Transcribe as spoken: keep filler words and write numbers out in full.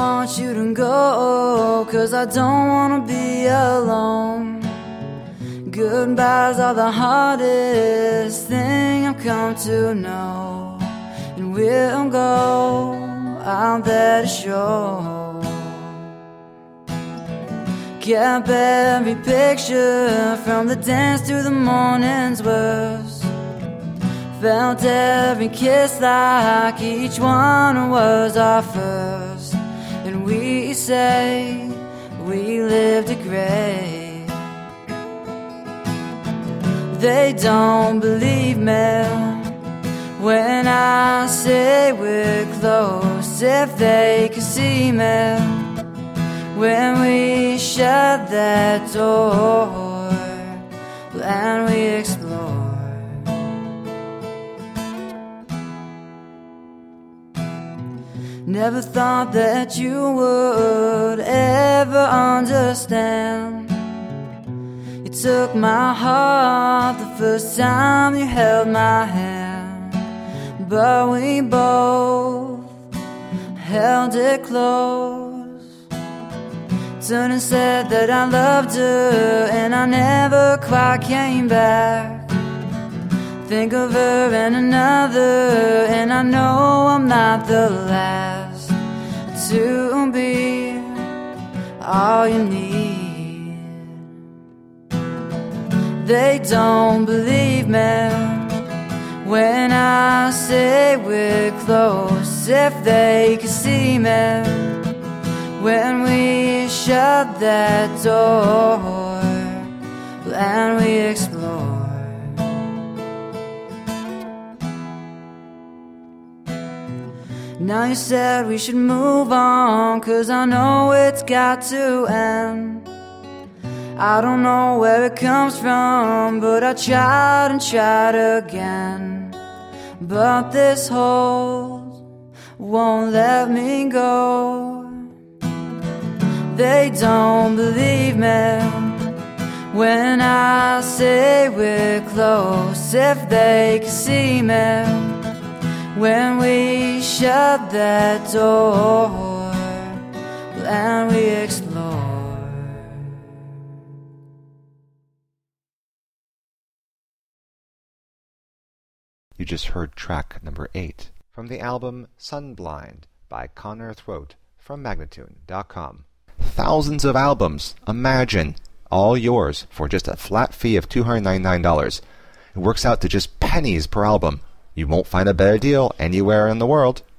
want you to go, 'cause I don't wanna be alone. Goodbyes are the hardest thing I've come to know, and we'll go out there to show. Kept every picture from the dance to the morning's worst. Felt every kiss like each one was our first. And we say we lived it great. They don't believe me when I say we're close. If they could see me when we shut that door and we explore. Never thought that you would ever understand. You took my heart the first time you held my hand, but we both held it close. Turned and said that I loved her, and I never quite came back. Think of her and another, and I know I'm not the last to be all you need. They don't believe me when I say we're close. If they could see me when we shut that door and we explore. Now you said we should move on, 'cause I know it's got to end. I don't know where it comes from, but I tried and tried again. But this hold won't let me go. They don't believe me when I say we're close. If they could see me when we shut that door and we explore. You just heard track number eight from the album Sunblind by Connor Throat from Magnatune dot com. Thousands of albums, imagine, all yours for just a flat fee of two hundred ninety-nine dollars. It works out to just pennies per album. You won't find a better deal anywhere in the world.